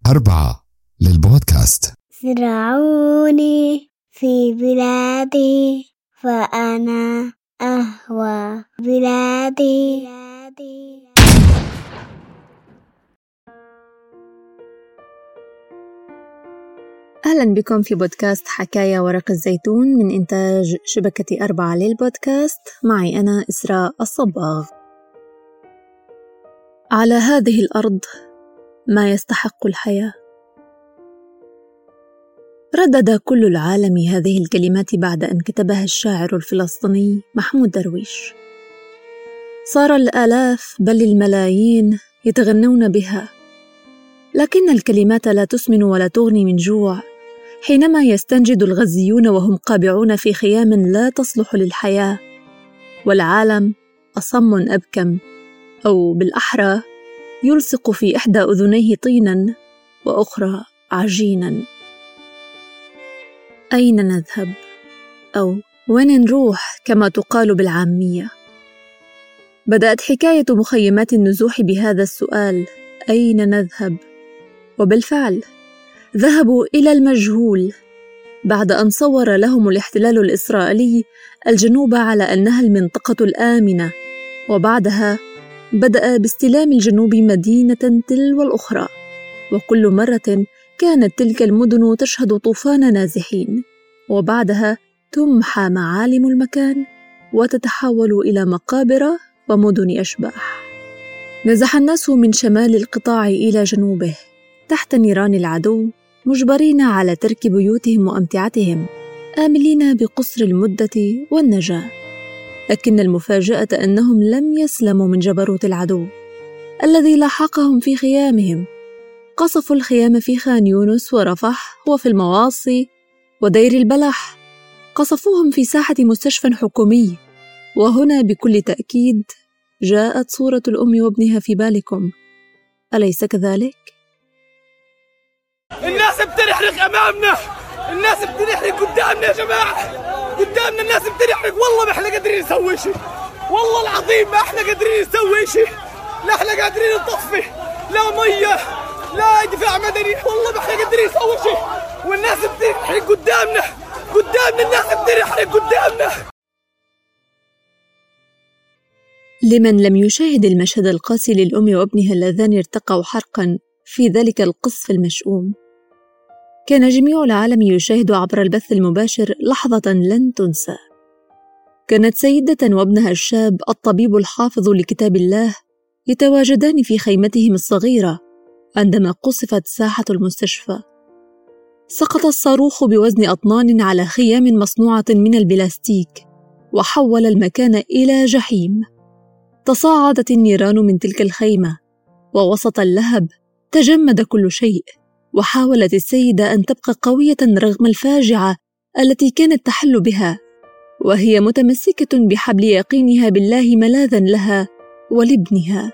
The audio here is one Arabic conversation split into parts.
4 للبودكاست. زرعوني في بلادي فأنا أهوى بلادي. أهلا بكم في بودكاست حكاية ورق الزيتون من إنتاج شبكة 4 للبودكاست. معي أنا إسراء الصباغ. على هذه الأرض ما يستحق الحياة. ردد كل العالم هذه الكلمات بعد أن كتبها الشاعر الفلسطيني محمود درويش. صار الآلاف بل الملايين يتغنون بها، لكن الكلمات لا تسمن ولا تغني من جوع حينما يستنجد الغزيون وهم قابعون في خيام لا تصلح للحياة، والعالم أصم أبكم، أو بالأحرى يلصق في إحدى أذنيه طينا وأخرى عجينا. أين نذهب؟ أو وين نروح كما تقال بالعامية؟ بدأت حكاية مخيمات النزوح بهذا السؤال: أين نذهب؟ وبالفعل ذهبوا إلى المجهول بعد أن صور لهم الاحتلال الإسرائيلي الجنوب على أنها المنطقة الآمنة، وبعدها بدأ باستلام الجنوب مدينة تلو الأخرى، وكل مرة كانت تلك المدن تشهد طوفان نازحين، وبعدها تمحى معالم المكان وتتحول إلى مقابر ومدن أشباح. نزح الناس من شمال القطاع إلى جنوبه تحت نيران العدو، مجبرين على ترك بيوتهم وأمتعتهم، آملين بقصر المدة والنجاة. لكن المفاجأة أنهم لم يسلموا من جبروت العدو الذي لاحقهم في خيامهم. قصفوا الخيام في خان يونس ورفح وفي المواصي ودير البلح، قصفوهم في ساحة مستشفى حكومي. وهنا بكل تأكيد جاءت صورة الأم وابنها في بالكم، أليس كذلك؟ الناس بتنحرق أمامنا، الناس بتنحرق قدامنا يا جماعة، قدامنا الناس بتنحرق. والله ما احنا قادرين نسوي شيء، والله العظيم ما احنا قادرين نسوي شيء، لا احنا قادرين نطفي، لا مية لا دفاع مدني، والله ما احنا قادرين نسوي شيء، والناس بتنحرق قدامنا الناس بتنحرق قدامنا. لمن لم يشاهد المشهد القاسي للأم وابنها اللذان ارتقوا حرقا في ذلك القصف المشؤوم، كان جميع العالم يشاهد عبر البث المباشر لحظة لن تنسى. كانت سيدة وابنها الشاب الطبيب الحافظ لكتاب الله يتواجدان في خيمتهم الصغيرة عندما قصفت ساحة المستشفى. سقط الصاروخ بوزن أطنان على خيام مصنوعة من البلاستيك وحول المكان إلى جحيم. تصاعدت النيران من تلك الخيمة، ووسط اللهب تجمد كل شيء، وحاولت السيدة أن تبقى قوية رغم الفاجعة التي كانت تحل بها، وهي متمسكة بحبل يقينها بالله ملاذا لها ولابنها.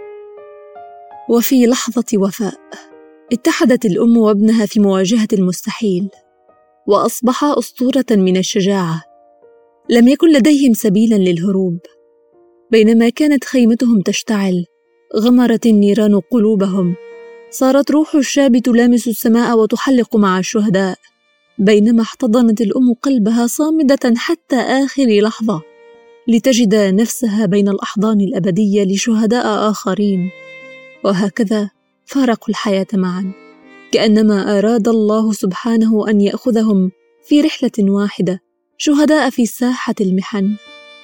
وفي لحظة وفاء اتحدت الأم وابنها في مواجهة المستحيل، وأصبحا أسطورة من الشجاعة. لم يكن لديهم سبيلا للهروب. بينما كانت خيمتهم تشتعل، غمرت النيران قلوبهم. صارت روح الشاب تلامس السماء وتحلق مع الشهداء، بينما احتضنت الأم قلبها صامدة حتى آخر لحظة لتجد نفسها بين الأحضان الأبدية لشهداء آخرين. وهكذا فارقوا الحياة معا، كأنما أراد الله سبحانه أن يأخذهم في رحلة واحدة، شهداء في ساحة المحن.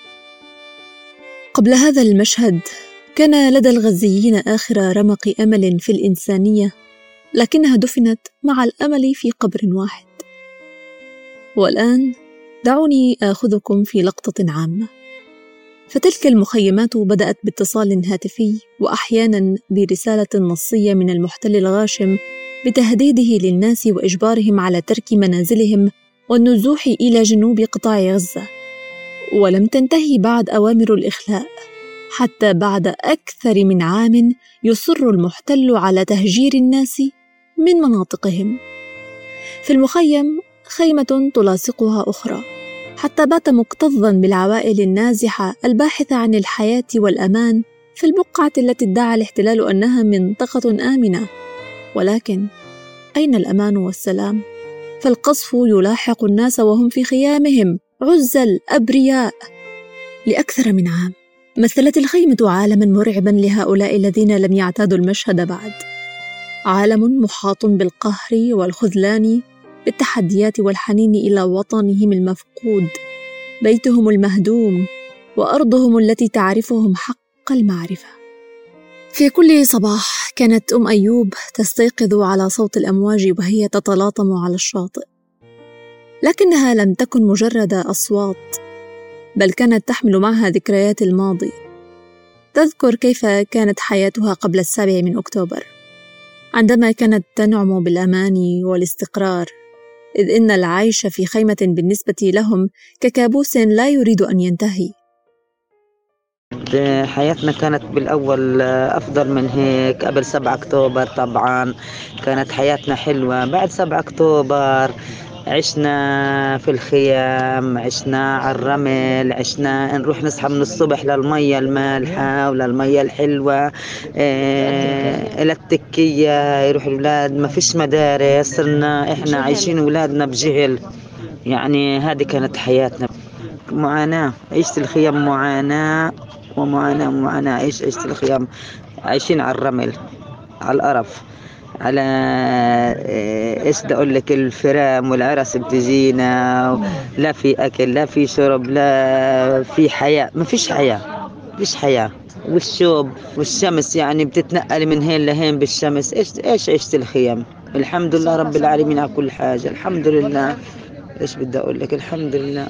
قبل هذا المشهد كان لدى الغزيين آخر رمق أمل في الإنسانية، لكنها دفنت مع الأمل في قبر واحد. والآن دعوني آخذكم في لقطة عامة. فتلك المخيمات بدأت باتصال هاتفي، وأحياناً برسالة نصية من المحتل الغاشم بتهديده للناس وإجبارهم على ترك منازلهم والنزوح إلى جنوب قطاع غزة. ولم تنتهي بعد أوامر الإخلاء، حتى بعد أكثر من عام يصر المحتل على تهجير الناس من مناطقهم. في المخيم خيمة تلاصقها أخرى، حتى بات مكتظاً بالعوائل النازحة الباحثة عن الحياة والأمان في البقعة التي ادعى الاحتلال أنها منطقة آمنة. ولكن أين الأمان والسلام؟ فالقصف يلاحق الناس وهم في خيامهم عزل أبرياء. لأكثر من عام مثلت الخيمة عالماً مرعباً لهؤلاء الذين لم يعتادوا المشهد بعد، عالم محاط بالقهر والخذلان، بالتحديات والحنين إلى وطنهم المفقود، بيتهم المهدوم، وأرضهم التي تعرفهم حق المعرفة. في كل صباح كانت أم أيوب تستيقظ على صوت الأمواج وهي تتلاطم على الشاطئ، لكنها لم تكن مجرد أصوات، بل كانت تحمل معها ذكريات الماضي. تذكر كيف كانت حياتها قبل 7 أكتوبر، عندما كانت تنعم بالأمان والاستقرار، إذ إن العيش في خيمة بالنسبة لهم ككابوس لا يريد أن ينتهي. حياتنا كانت بالأول أفضل من هيك قبل 7 أكتوبر. طبعا كانت حياتنا حلوة. بعد 7 أكتوبر عشنا في الخيام، عشنا على الرمل، عشنا نروح نصحى من الصبح للمية المالحة وللمية الحلوة، إلى التكية يروح الأولاد، ما فيش مدارس، صرنا إحنا عايشين أولادنا بجهل. يعني هذه كانت حياتنا، معاناة. عيشة الخيام معاناة ومعاناة. عيشة الخيام، عايشين على الرمل، على القرف، على ايش بدي اقول لك، الفرام والعرس بتجينا، لا في اكل لا في شرب لا في حياة، ما فيش حياة. والشوب والشمس يعني بتتنقل من هين لهين بالشمس. ايش عيشة الخيام. الحمد لله رب العالمين على كل حاجة، الحمد لله. ايش بدي اقول لك، الحمد لله.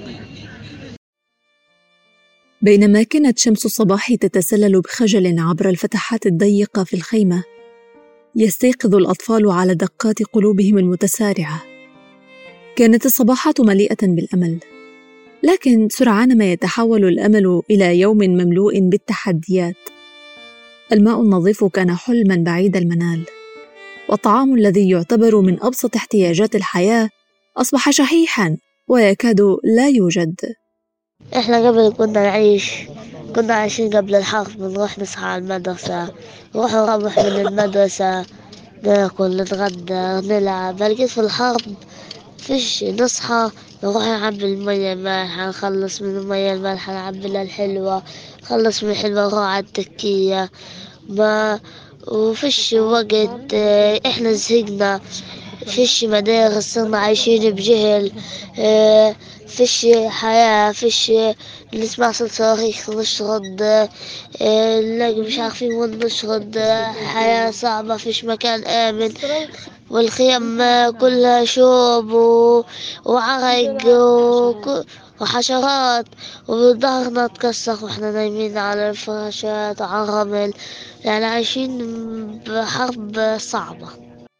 بينما كانت شمس الصباح تتسلل بخجل عبر الفتحات الضيقة في الخيمة، يستيقظ الأطفال على دقات قلوبهم المتسارعة. كانت الصباحات مليئة بالأمل، لكن سرعان ما يتحول الأمل إلى يوم مملوء بالتحديات. الماء النظيف كان حلماً بعيد المنال، والطعام الذي يعتبر من أبسط احتياجات الحياة أصبح شحيحاً ويكاد لا يوجد. إحنا قبل كنا عايشين قبل الحرب، بنروح نصحى على المدرسة، نروح من المدرسة ناكل نتغدى نلعب. لقيت في الحرب فيش، نصحى نروح نعبي المية المالحة، نخلص من المية المالحة نعبي لها الحلوة، نخلص من الحلوة نروح على التكية. ما وفيش وقت، إحنا زهقنا، فيش مدارس، صرنا عايشين بجهل، فيش حياة، فيش نسمع صوت صريخ نشرد، نلاقي مش عارفين وين نشرد. حياة صعبة، فيش مكان آمن، والخيام كلها شوب وعرق وحشرات، وظهرنا تكسر واحنا نايمين على الفراشات وعلى الرمل. يعني عايشين بحرب صعبة.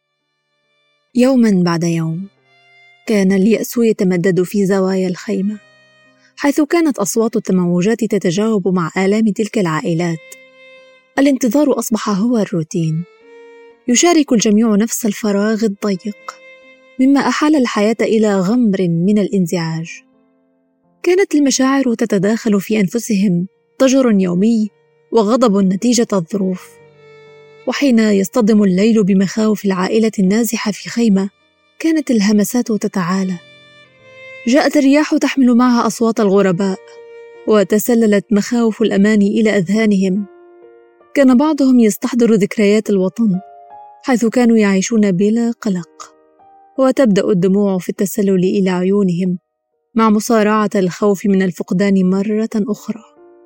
يوماً بعد يوم كان اليأس يتمدد في زوايا الخيمة، حيث كانت أصوات التموجات تتجاوب مع آلام تلك العائلات. الانتظار أصبح هو الروتين، يشارك الجميع نفس الفراغ الضيق، مما أحال الحياة إلى غمر من الانزعاج. كانت المشاعر تتداخل في أنفسهم، ضجر يومي وغضب نتيجة الظروف. وحين يصطدم الليل بمخاوف العائلة النازحة في خيمة، كانت الهمسات تتعالى. جاءت الرياح تحمل معها أصوات الغرباء، وتسللت مخاوف الأمان إلى أذهانهم. كان بعضهم يستحضر ذكريات الوطن، حيث كانوا يعيشون بلا قلق، وتبدأ الدموع في التسلل إلى عيونهم مع مصارعة الخوف من الفقدان مرة أخرى.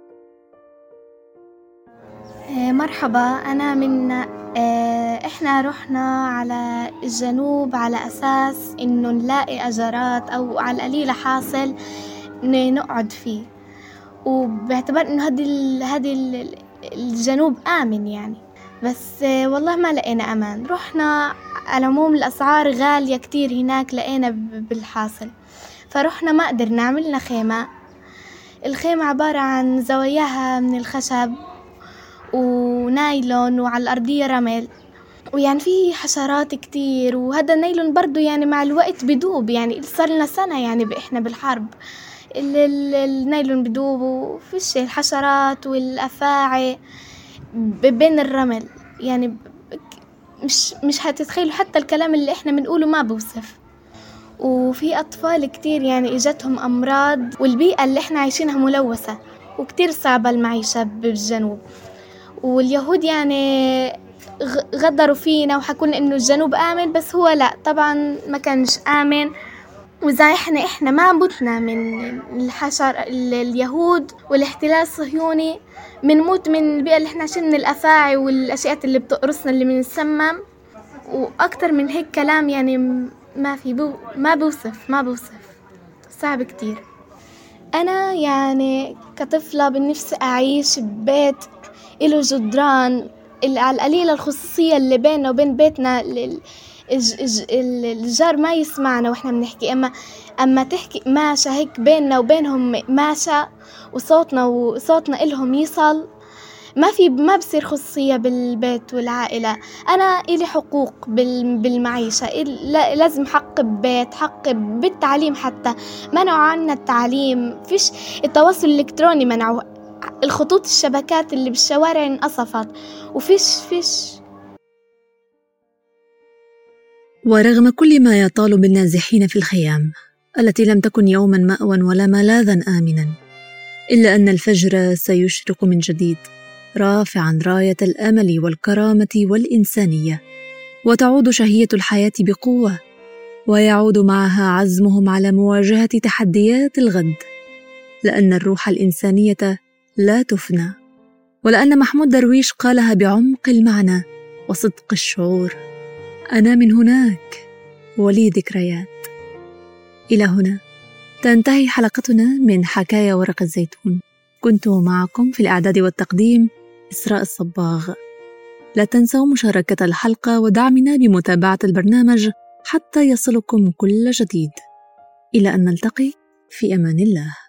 مرحبا، أنا من إحنا رحنا على الجنوب على أساس إنه نلاقي أجارات أو على القليلة حاصل نقعد فيه، وباعتبار إنه هذه الجنوب آمن يعني. بس والله ما لقينا أمان. رحنا على العموم الأسعار غالية كتير هناك، لقينا بالحاصل، فرحنا ما قدرنا. عملنا خيمة. الخيمة عبارة عن زواياها من الخشب ونايلون، وعلى الأرضية رمل، ويعني فيه حشرات كتير، وهذا النايلون برضو يعني مع الوقت بدوب. يعني صار لنا سنة يعني إحنا بالحرب النايلون بدوب، وفيش الحشرات والأفاعي بين الرمل. يعني مش هتتخيلوا حتى الكلام اللي إحنا بنقوله ما بوصف. وفي أطفال كتير يعني إجتهم أمراض، والبيئة اللي إحنا عايشينها ملوثة وكتير صعبة المعيشة بالجنوب. واليهود يعني غدروا فينا وحكولنا إنه الجنوب آمن، بس هو لا، طبعا ما كانش آمن. وإذا إحنا ما متنا من الحشر اليهود والاحتلال الصهيوني، بنموت من البيئة اللي إحنا عايشين، من الأفاعي والأشياء اللي بتقرصنا اللي بنسمم. وأكتر من هيك كلام يعني ما بوصف صعب كتير. أنا يعني كطفلة بالنفس أعيش ببيت إله جدران، على القليلة الخصوصية اللي بيننا وبين بيتنا، الجار ما يسمعنا وإحنا بنحكي، أما تحكي ماشا هيك بيننا وبينهم ماشا، وصوتنا إلهم يصل. ما بصير خصوصية بالبيت والعائلة. أنا إلي حقوق بالمعيشة، لازم حق ببيت، حق بالتعليم. حتى منعوا عنا التعليم، فيش التواصل الإلكتروني، منعوا الخطوط الشبكات اللي بالشوارع انقصفت، وفيش. ورغم كل ما يطال بالنازحين في الخيام التي لم تكن يوما مأوى ولا ملاذا آمنا، إلا أن الفجر سيشرق من جديد، رافعا راية الأمل والكرامة والإنسانية، وتعود شهية الحياة بقوة، ويعود معها عزمهم على مواجهة تحديات الغد، لأن الروح الإنسانية لا تفنى، ولأن محمود درويش قالها بعمق المعنى وصدق الشعور: أنا من هناك ولي ذكريات. إلى هنا تنتهي حلقتنا من حكاية ورق الزيتون. كنت معكم في الإعداد والتقديم إسراء الصباغ. لا تنسوا مشاركة الحلقة ودعمنا بمتابعة البرنامج حتى يصلكم كل جديد. إلى أن نلتقي، في أمان الله.